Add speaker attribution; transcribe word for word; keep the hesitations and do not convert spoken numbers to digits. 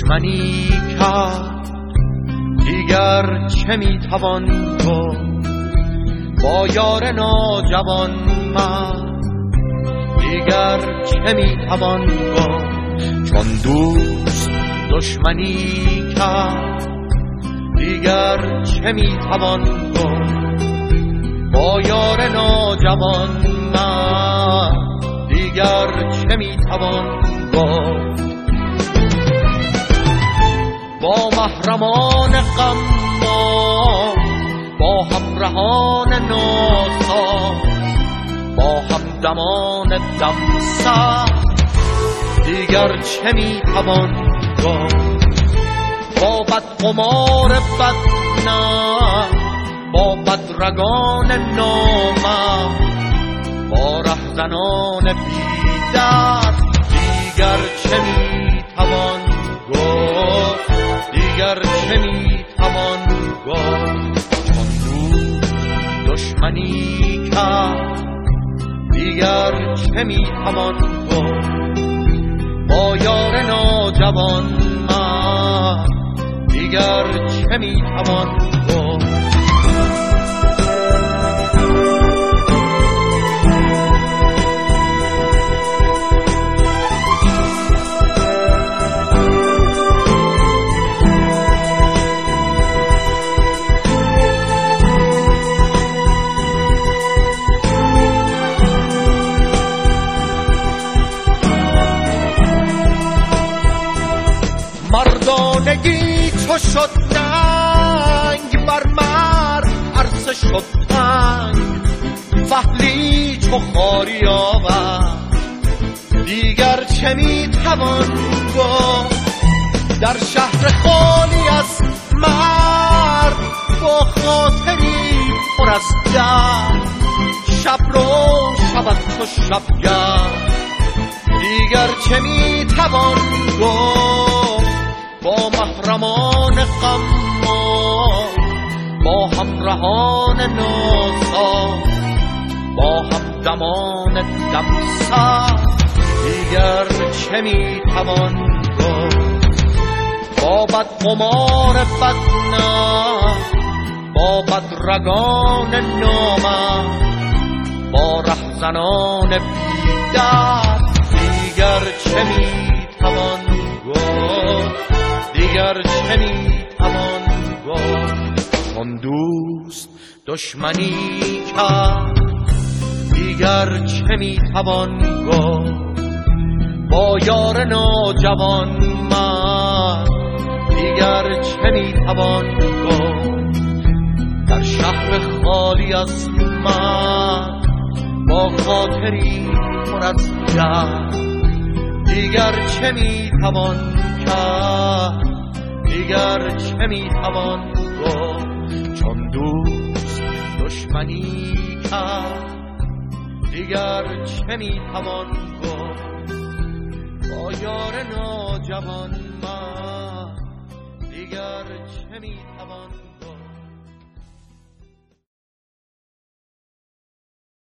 Speaker 1: دشمنی کرد دیگر چه میتوان گفت؟ با یار ناجوان من دیگر چه میتوان گفت؟ چون دوست دشمنی کرد دیگر چه میتوان گفت؟ با یار ناجوان من دیگر چه میتوان گفت؟ با محرمان غم‌ها، با همراهان ناساز، با همدمان دمسرد دیگر چه میتوان گفت؟ با بدقمار بدنام، با بدرگان نامرد، با رهزنان بی‌درد دیگر چه میتوان گفت؟ دیگر چه میتوان گفت؟ چون دوست دشمنی کرد دیگر چه میتوان گفت؟ با یار ناجوان من دیگر چه میتوان گفت؟ مردانگی چو شد ننگ بر مرد عرصه شد تنگ، فحلی چو خاری آورد دیگر چه میتوان گفت؟ در شهر خالی از مرد با خاطری پر از درد، شب رو شود چو شبگرد دیگر چه میتوان گفت؟ با محرمان غم‌ها، با همراهان ناساز، با همدمان دمسرد دیگر چه میتوان گفت؟ با بدقمار بدنام، با بدرگان نامرد، با رهزنان بی‌درد دیگر چه میتوان گفت؟ دیگر چه میتوان گفت؟ چون دوست دشمنی کرد دیگر چه میتوان گفت؟ با یار ناجوان من دیگر چه میتوان گفت؟ در شهر خالی از من با خاطری پر از درد دیگر چه میتوان کرد؟ دیگر چه میتوان گفت؟ چون دوست دشمنی کرد دیگر چه میتوان گفت؟ با یار ناجوان من دیگر چه میتوان